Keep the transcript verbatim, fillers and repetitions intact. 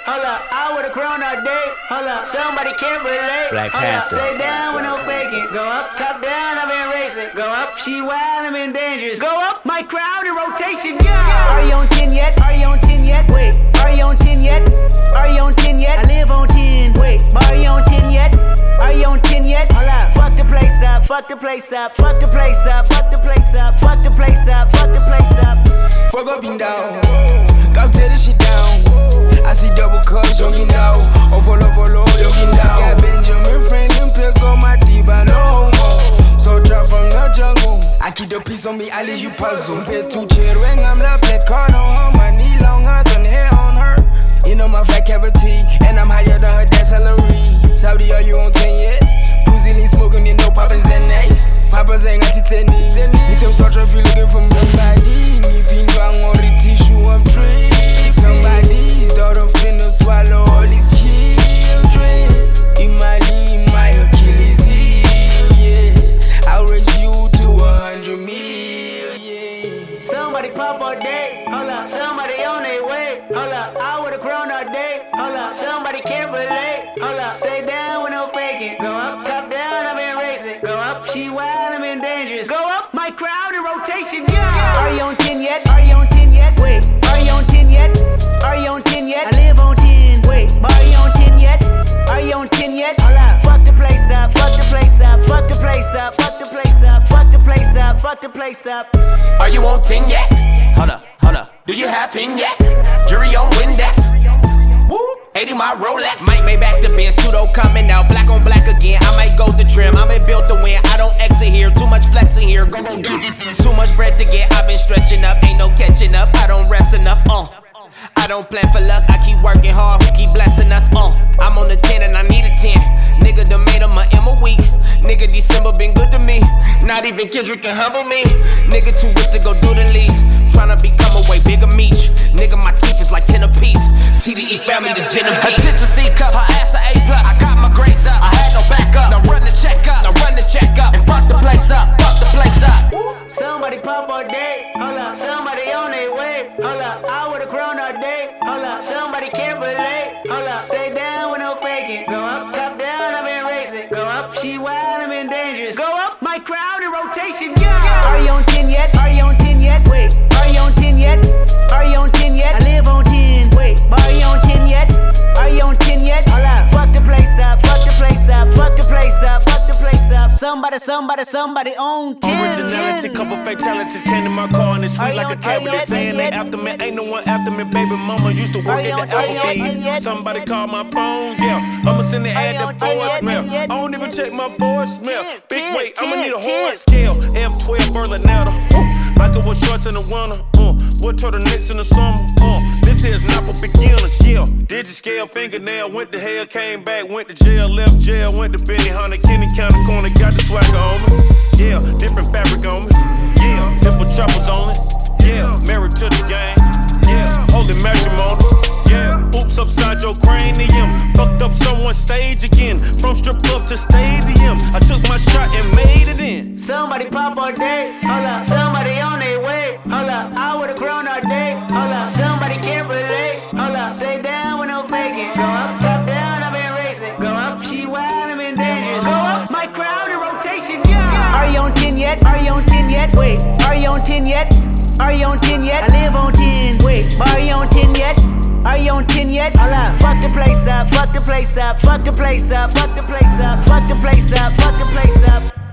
hold up. I would've grown all day, hold up. Somebody can't relate, Black hold up. Panther. Stay down with no faking. Go up, top down, I've been racing. Go up, she wild, I'm in dangerous. Go up, my crowd in rotation, yeah. Are you on ten yet? Are you on ten yet? Wait, are you on ten yet? Are you on ten yet? I live on ten. Wait, are you on ten yet? Are you on ten yet? Hold up, fuck the place up, fuck the place up, fuck the place up, fuck the place up, fuck the place up, fuck the place up. Fuck up and down, go tear this shit down. I see double cups, youngin' now. Oh, follow, follow, youngin' down. Got Benjamin Franklin, pick on my teeth, I no homo. So drop from the jungle. I keep the peace on me, I leave you puzzle. Pay two chair ring, I'm the black card on her. My knee longer than hair on her. You know my fat cavity, and I'm higher than her dad's salary. Saudi, are you on ten yet? Pussy lean smoking, you know Papa's and nice. Papa's ain't got titani. You can start if you looking for somebody. Me pin bang on the tissue, I'm tree. Somebody's daughter finna swallow all these children. In my lean, my Achilles heel, yeah. I'll raise you to a hundred million. Somebody pop all day, hold up. Somebody on their way, hold up. I would've grown all day, hold up. Somebody can't relate, hold up. Stay down with no faking. Go up, top down, I've been racing. Go up, she wild, I'm in dangerous. Go up, my crowd in rotation, yeah. Are you on ten yet? Are you on ten yet? Wait, are you on ten yet? Are you on ten yet? I live on ten. Wait, are you on ten yet? Are you on ten yet? Hold up, fuck the place up, fuck the place up, fuck the place up, fuck the place up, fuck the place up, fuck the place up. Are you on ten yet? Hold up, hold up. Do you have fin yet? Jury on Windex. Woo, eighty my Rolex. Might make back the Benz, pseudo coming out, black on black again. I might go to trim, I been built to win. I don't exit here, too much flexing here. Go, go, go, get too much bread to get. I've been stretching up, ain't no catching up. I don't rest enough. Uh, I don't plan for luck. I keep working hard. Who keep blessing us? Uh, I'm on the ten and I need a ten. Nigga done made him a M a week. Nigga December been good to me. Not even Kendrick can humble me. Nigga too rich to go do the least. Tryna become a way bigger meat. Nigga, my teeth is like ten apiece. T D E family to Genevieve. Attention C cup, her ass a A plus. I got my grades up, I had no backup. Now run the check up, now run the check up. And fuck the place up, fuck the place up. Somebody pop all day, hold up. Somebody on their way, hold up. I would've grown all day, hold up. Somebody can't relate, hold up. Stay down with no faking. Go up, top down, I've been racing. Go up, she wild, I'm in dangerous. Go up, my crowd in rotation, yeah. Are you on ten yet? Are you on ten yet? Wait, are you on ten yet? Are you on ten yet? I live on ten. Wait, are you on ten yet? Are you on ten yet? Hold up, fuck the place up, fuck the place up, fuck the place up, fuck the place up. Somebody, somebody, somebody on ten. Originality, couple fatalities came to my car and it's sweet like a cavity. Saying they after me, ain't no one after me. Baby mama used to work at the Applebee's. Somebody called my phone, yeah. I'ma send the ad to voicemail. I don't even check my voicemail. Big weight, I'ma need a horse scale. F twelve Berlinetta. Like it was shorts in the winter. Uh, what turtlenecks in the summer? Uh, this here's not for beginners, yeah. Digit scale, fingernail, went to hell, came back, went to jail, left jail, went to Benny Hunter, Kenny County Corner, got the swagger on me. Yeah, different fabric on me. Yeah, different choppers on it. Yeah, married to the game. Yeah, holy matrimony. Yeah, oops upside your cranium. Fucked up someone's stage again. From strip club to stadium. I took my shot and made it in. Somebody pop all day, hold up. Somebody on their way, hold up. I would've grown all day, hold up. Somebody can't relate, hold up. Stay down with no faking. Go up, top down, I've been racing. Go up, she wild, I'm in dangerous. Go up, my crowd in rotation, yeah. Are you on ten yet? Are you on ten yet? Wait, are you on ten yet? Are you on ten yet? I live on ten. Wait, are you on ten yet? Are you on ten yet? Hold up, fuck the place up, fuck the place up, fuck the place up, fuck the place up, fuck the place up, fuck the place up.